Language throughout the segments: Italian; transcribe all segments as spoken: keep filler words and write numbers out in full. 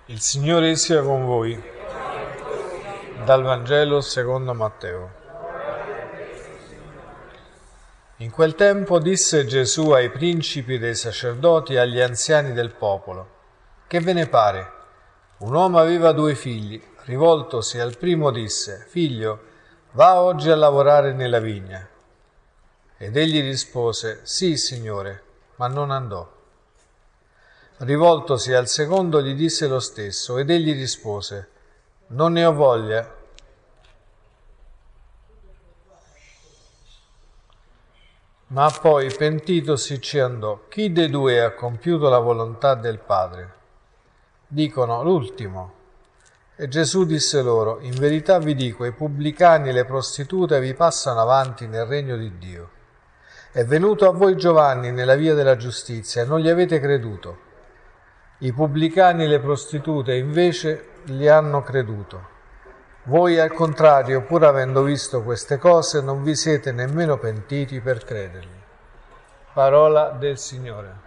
Il Signore sia con voi. Dal Vangelo secondo Matteo. In quel tempo disse Gesù ai principi dei sacerdoti e agli anziani del popolo: che ve ne pare? Un uomo aveva due figli. Rivoltosi al primo disse: Figlio, va oggi a lavorare nella vigna. Ed egli rispose: Sì, Signore, ma non andò. Rivoltosi al secondo gli disse lo stesso, ed egli rispose: Non ne ho voglia. Ma poi, pentitosi, ci andò. Chi dei due ha compiuto la volontà del Padre? Dicono: l'ultimo. E Gesù disse loro: In verità vi dico, i pubblicani e le prostitute vi passano avanti nel regno di Dio. È venuto a voi Giovanni nella via della giustizia e non gli avete creduto. I pubblicani e le prostitute invece gli hanno creduto. Voi al contrario, pur avendo visto queste cose, non vi siete nemmeno pentiti per credergli. Parola del Signore.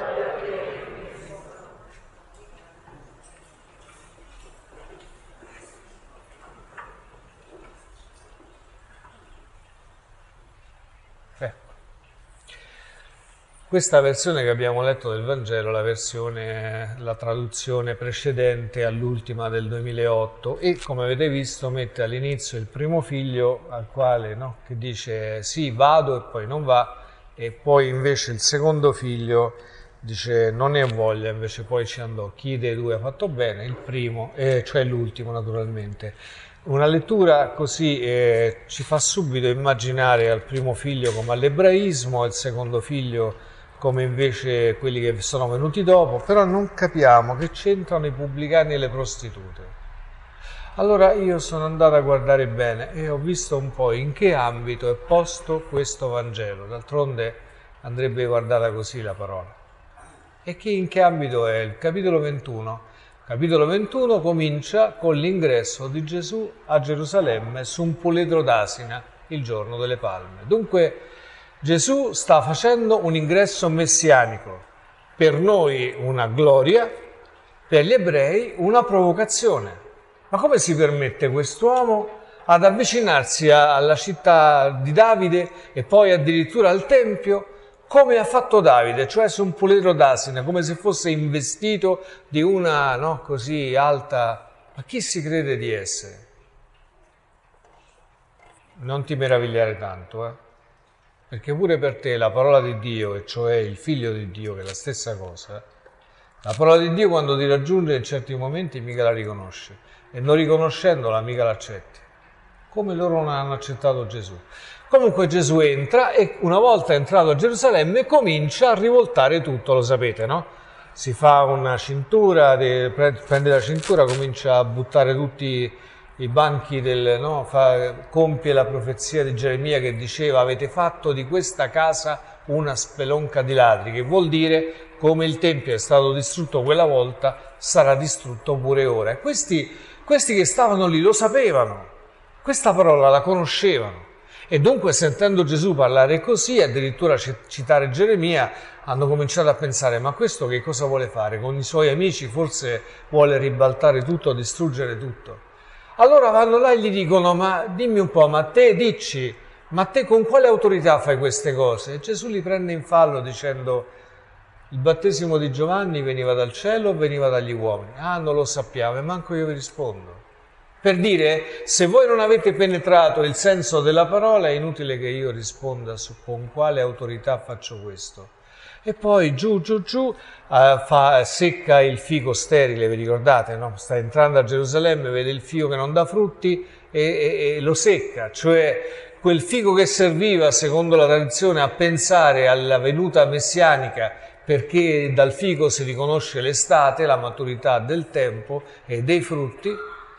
Questa versione che abbiamo letto del Vangelo è la versione, la traduzione precedente all'ultima del duemilaotto e, come avete visto, mette all'inizio il primo figlio al quale, no, che dice sì, vado, e poi non va, e poi invece il secondo figlio dice non ne ho voglia, invece poi ci andò. Chi dei due ha fatto bene? Il primo, eh, cioè l'ultimo naturalmente. Una lettura così eh, ci fa subito immaginare al primo figlio come all'ebraismo, al secondo figlio come invece quelli che sono venuti dopo, però non capiamo che c'entrano i pubblicani e le prostitute. Allora io sono andato a guardare bene e ho visto un po' in che ambito è posto questo Vangelo, d'altronde andrebbe guardata così la parola. E che in che ambito è? Il capitolo ventuno. Capitolo ventuno comincia con l'ingresso di Gesù a Gerusalemme su un puledro d'asina il giorno delle Palme. Dunque Gesù sta facendo un ingresso messianico, per noi una gloria, per gli ebrei una provocazione. Ma come si permette quest'uomo ad avvicinarsi alla città di Davide e poi addirittura al Tempio, come ha fatto Davide, cioè su un puledro d'asina, come se fosse investito di una, no, così alta. Ma chi si crede di essere? Non ti meravigliare tanto, eh? Perché pure per te la parola di Dio, e cioè il Figlio di Dio, che è la stessa cosa, la parola di Dio quando ti raggiunge in certi momenti mica la riconosce, e non riconoscendola mica l'accetti, come loro non hanno accettato Gesù. Comunque Gesù entra e una volta entrato a Gerusalemme comincia a rivoltare tutto, lo sapete, no? Si fa una cintura, prende la cintura, comincia a buttare tutti i banchi del, no, fa, compie la profezia di Geremia che diceva: avete fatto di questa casa una spelonca di ladri, che vuol dire come il Tempio è stato distrutto quella volta sarà distrutto pure ora. E questi, questi che stavano lì lo sapevano, questa parola la conoscevano, e dunque sentendo Gesù parlare così, addirittura citare Geremia, hanno cominciato a pensare: ma questo che cosa vuole fare? Con i suoi amici forse vuole ribaltare tutto, distruggere tutto. Allora vanno là e gli dicono: ma dimmi un po', ma te dici, ma te con quale autorità fai queste cose? E Gesù li prende in fallo dicendo: il battesimo di Giovanni veniva dal cielo o veniva dagli uomini? Ah, non lo sappiamo, e manco io vi rispondo. Per dire, se voi non avete penetrato il senso della parola, è inutile che io risponda su con quale autorità faccio questo. E poi giù, giù, giù, uh, fa, secca il fico sterile, vi ricordate, no? Sta entrando a Gerusalemme, vede il fico che non dà frutti e, e, e lo secca, cioè quel fico che serviva, secondo la tradizione, a pensare alla venuta messianica, perché dal fico si riconosce l'estate, la maturità del tempo e dei frutti.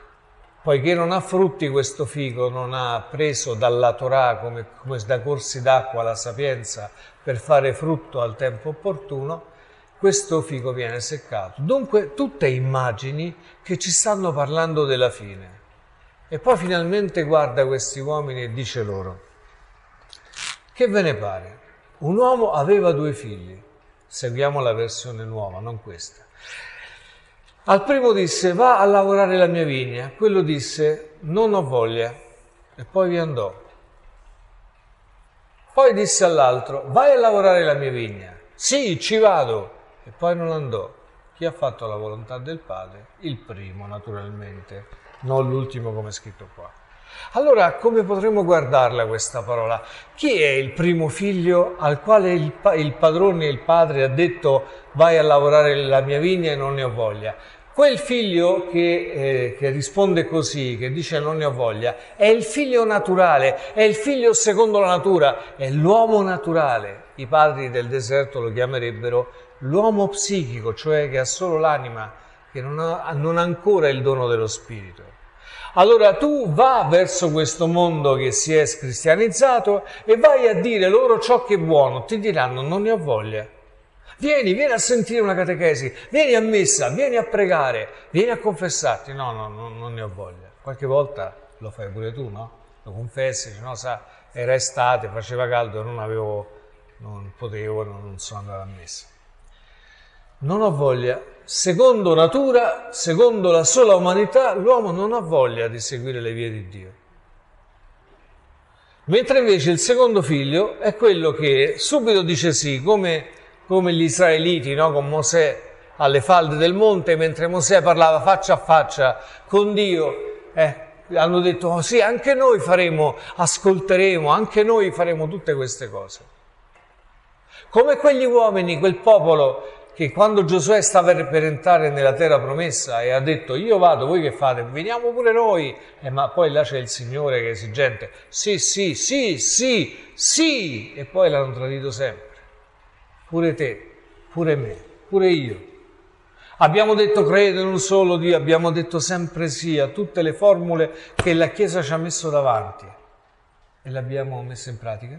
Poiché non ha frutti questo fico, non ha preso dalla Torah come, come da corsi d'acqua la sapienza per fare frutto al tempo opportuno, questo fico viene seccato. Dunque tutte immagini che ci stanno parlando della fine. E poi finalmente guarda questi uomini e dice loro: che ve ne pare? Un uomo aveva due figli. Seguiamo la versione nuova, non questa. Al primo disse, va a lavorare la mia vigna. Quello disse, non ho voglia. E poi vi andò. Poi disse all'altro, vai a lavorare la mia vigna. Sì, ci vado. E poi non andò. Chi ha fatto la volontà del Padre? Il primo, naturalmente, non l'ultimo come è scritto qua. Allora, come potremmo guardarla questa parola? Chi è il primo figlio al quale il, pa- il padrone, il padre, ha detto vai a lavorare la mia vigna e non ne ho voglia? Quel figlio che, eh, che risponde così, che dice non ne ho voglia, è il figlio naturale, è il figlio secondo la natura, è l'uomo naturale. I padri del deserto lo chiamerebbero l'uomo psichico, cioè che ha solo l'anima, che non ha, non ha ancora il dono dello spirito. Allora tu va verso questo mondo che si è scristianizzato e vai a dire loro ciò che è buono, ti diranno non ne ho voglia. Vieni, vieni a sentire una catechesi, vieni a messa, vieni a pregare, vieni a confessarti. No, no, no, non ne ho voglia. Qualche volta lo fai pure tu, no? Lo confessi, dici, no, sa, era estate, faceva caldo, non avevo, non potevo, non sono andato a messa. Non ho voglia. Secondo natura, secondo la sola umanità, l'uomo non ha voglia di seguire le vie di Dio. Mentre invece il secondo figlio è quello che subito dice sì, come, come gli israeliti, no? Con Mosè alle falde del monte, mentre Mosè parlava faccia a faccia con Dio, eh, hanno detto oh, sì, anche noi faremo, ascolteremo, anche noi faremo tutte queste cose. Come quegli uomini, quel popolo che quando Giosuè stava per entrare nella terra promessa e ha detto io vado, voi che fate? Veniamo pure noi. Eh, ma poi là c'è il Signore che è esigente. Sì, sì, sì, sì, sì. E poi l'hanno tradito sempre. Pure te, pure me, pure io. Abbiamo detto credo in un solo Dio, abbiamo detto sempre sì a tutte le formule che la Chiesa ci ha messo davanti. E le abbiamo messe in pratica?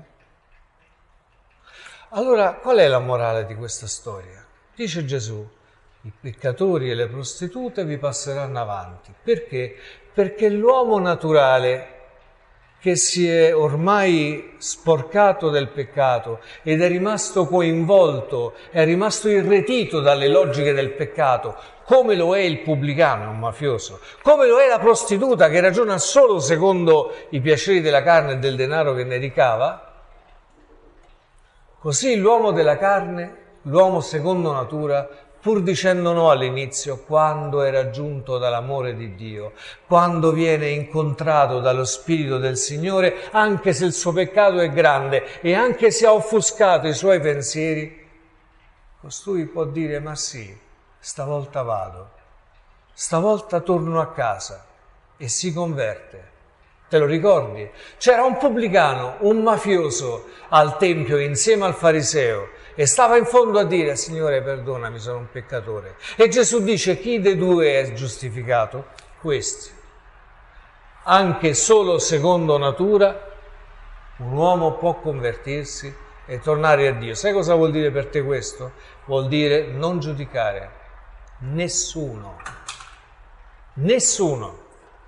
Allora, qual è la morale di questa storia? Dice Gesù, i peccatori e le prostitute vi passeranno avanti. Perché? Perché l'uomo naturale che si è ormai sporcato del peccato ed è rimasto coinvolto, è rimasto irretito dalle logiche del peccato, come lo è il pubblicano, un mafioso, come lo è la prostituta che ragiona solo secondo i piaceri della carne e del denaro che ne ricava, così l'uomo della carne, l'uomo secondo natura, pur dicendo no all'inizio, quando è raggiunto dall'amore di Dio, quando viene incontrato dallo Spirito del Signore, anche se il suo peccato è grande e anche se ha offuscato i suoi pensieri, costui può dire, ma sì, stavolta vado, stavolta torno a casa e si converte. Te lo ricordi? C'era un pubblicano, un mafioso al Tempio insieme al fariseo e stava in fondo a dire, Signore perdonami, sono un peccatore. E Gesù dice, chi dei due è giustificato? Questi. Anche solo secondo natura un uomo può convertirsi e tornare a Dio. Sai cosa vuol dire per te questo? Vuol dire non giudicare nessuno. Nessuno.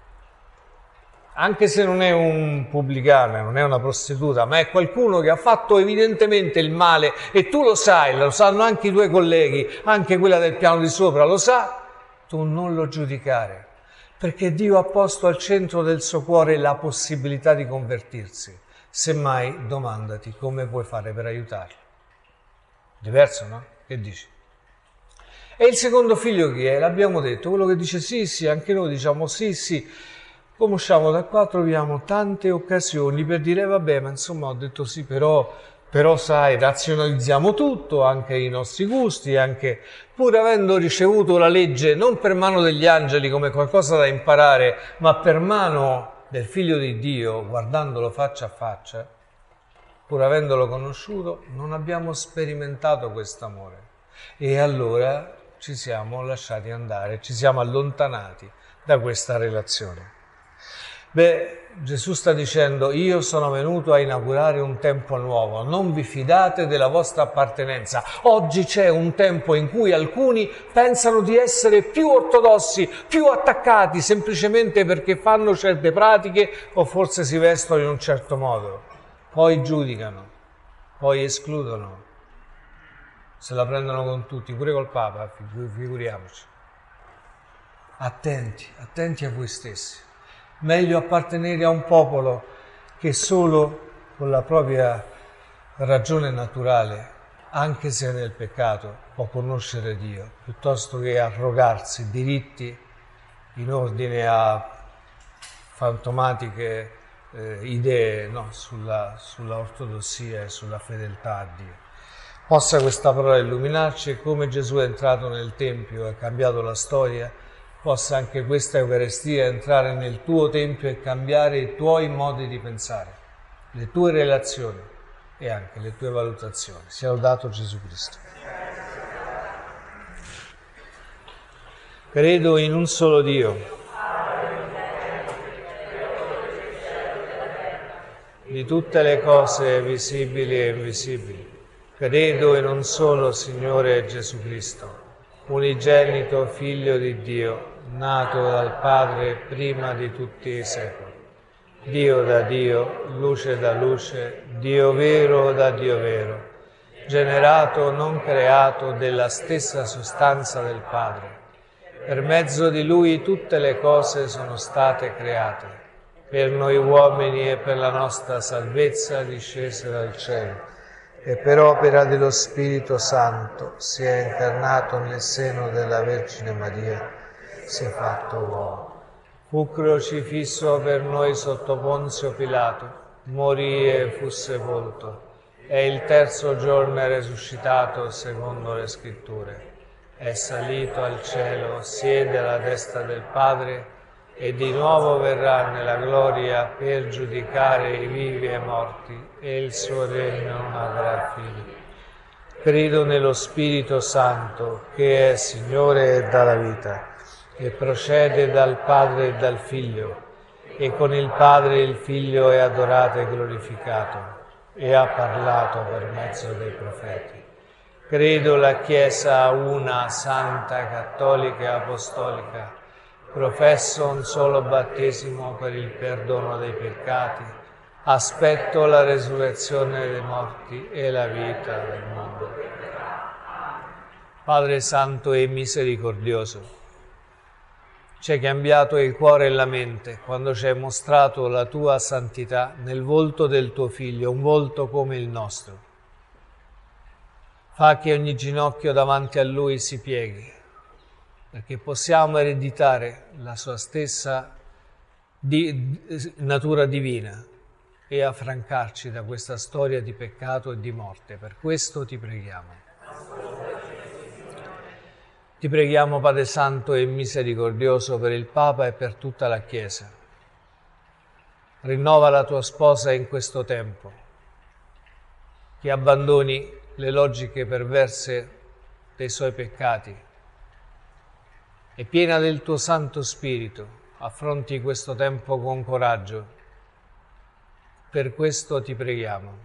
Anche se non è un pubblicano, non è una prostituta, ma è qualcuno che ha fatto evidentemente il male e tu lo sai, lo sanno anche i tuoi colleghi, anche quella del piano di sopra lo sa, tu non lo giudicare, perché Dio ha posto al centro del suo cuore la possibilità di convertirsi. Semmai domandati come puoi fare per aiutarlo. Diverso, no? Che dici? E il secondo figlio chi è? L'abbiamo detto, quello che dice sì, sì, anche noi diciamo sì, sì. Come usciamo da qua troviamo tante occasioni per dire vabbè, ma insomma ho detto sì, però, però sai, razionalizziamo tutto, anche i nostri gusti, anche pur avendo ricevuto la legge non per mano degli angeli come qualcosa da imparare, ma per mano del Figlio di Dio, guardandolo faccia a faccia, pur avendolo conosciuto, non abbiamo sperimentato quest'amore. E allora ci siamo lasciati andare, ci siamo allontanati da questa relazione. Beh, Gesù sta dicendo, io sono venuto a inaugurare un tempo nuovo, non vi fidate della vostra appartenenza. Oggi c'è un tempo in cui alcuni pensano di essere più ortodossi, più attaccati, semplicemente perché fanno certe pratiche o forse si vestono in un certo modo. Poi giudicano, poi escludono, se la prendono con tutti, pure col Papa, figuriamoci. attenti, attenti a voi stessi. Meglio appartenere a un popolo che solo con la propria ragione naturale, anche se è nel peccato, può conoscere Dio, piuttosto che arrogarsi diritti in ordine a fantomatiche eh, idee, no, sulla, sulla ortodossia e sulla fedeltà a Dio. Possa questa parola illuminarci e come Gesù è entrato nel Tempio e ha cambiato la storia, possa anche questa Eucaristia entrare nel tuo Tempio e cambiare i tuoi modi di pensare, le tue relazioni e anche le tue valutazioni. Sia lodato Gesù Cristo. Credo in un solo Dio, di tutte le cose visibili e invisibili. Credo in un solo Signore Gesù Cristo, unigenito Figlio di Dio, nato dal Padre prima di tutti i secoli. Dio da Dio, luce da luce, Dio vero da Dio vero, generato, non creato, della stessa sostanza del Padre. Per mezzo di Lui tutte le cose sono state create. Per noi uomini e per la nostra salvezza discese dal cielo, e per opera dello Spirito Santo si è incarnato nel seno della Vergine Maria, si è fatto uomo. Fu crocifisso per noi sotto Ponzio Pilato, morì e fu sepolto, e il terzo giorno è risuscitato secondo le Scritture. È salito al cielo, siede alla destra del Padre, e di nuovo verrà nella gloria per giudicare i vivi e i morti, e il suo regno non avrà fine. Credo nello Spirito Santo, che è Signore e dà la vita, e procede dal Padre e dal Figlio, e con il Padre e il Figlio è adorato e glorificato, e ha parlato per mezzo dei profeti. Credo la Chiesa una, santa, cattolica e apostolica. Professo un solo battesimo per il perdono dei peccati. Aspetto la resurrezione dei morti e la vita del mondo. Padre Santo e misericordioso, ci hai cambiato il cuore e la mente quando ci hai mostrato la tua santità nel volto del tuo Figlio, un volto come il nostro. Fa che ogni ginocchio davanti a Lui si pieghi, perché possiamo ereditare la sua stessa di, natura divina e affrancarci da questa storia di peccato e di morte. Per questo ti preghiamo. Ti preghiamo, Padre Santo e misericordioso, per il Papa e per tutta la Chiesa. Rinnova la tua sposa in questo tempo, che abbandoni le logiche perverse dei suoi peccati e piena del tuo Santo Spirito affronti questo tempo con coraggio. Per questo ti preghiamo.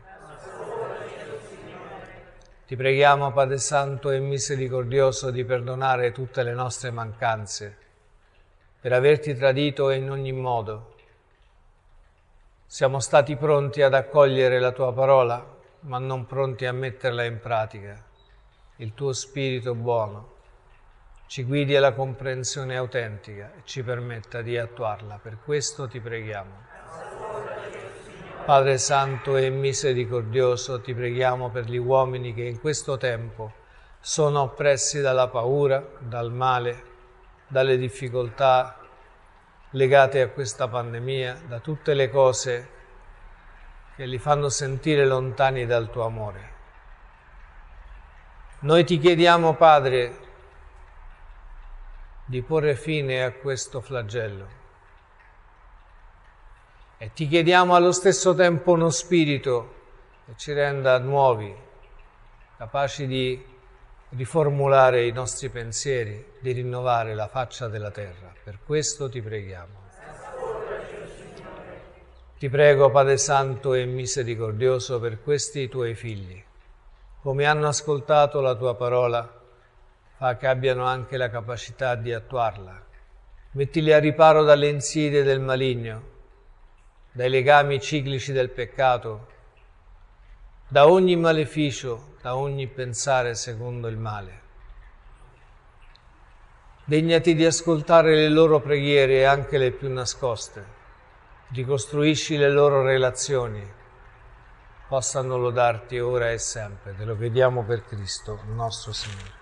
Ti preghiamo, Padre Santo e misericordioso, di perdonare tutte le nostre mancanze, per averti tradito in ogni modo. Siamo stati pronti ad accogliere la tua parola, ma non pronti a metterla in pratica. Il tuo Spirito buono ci guidi alla comprensione autentica e ci permetta di attuarla. Per questo ti preghiamo. Padre Santo e misericordioso, ti preghiamo per gli uomini che in questo tempo sono oppressi dalla paura, dal male, dalle difficoltà legate a questa pandemia, da tutte le cose che li fanno sentire lontani dal tuo amore. Noi ti chiediamo, Padre, di porre fine a questo flagello e ti chiediamo allo stesso tempo uno spirito che ci renda nuovi, capaci di riformulare i nostri pensieri, di rinnovare la faccia della terra. Per questo ti preghiamo. Ti prego, Padre Santo e misericordioso, per questi tuoi figli, come hanno ascoltato la tua parola, fa che abbiano anche la capacità di attuarla. Mettili a riparo dalle insidie del maligno, dai legami ciclici del peccato, da ogni maleficio, da ogni pensare secondo il male. Degnati di ascoltare le loro preghiere, anche le più nascoste. Ricostruisci le loro relazioni. Possano lodarti ora e sempre. Te lo chiediamo per Cristo, nostro Signore.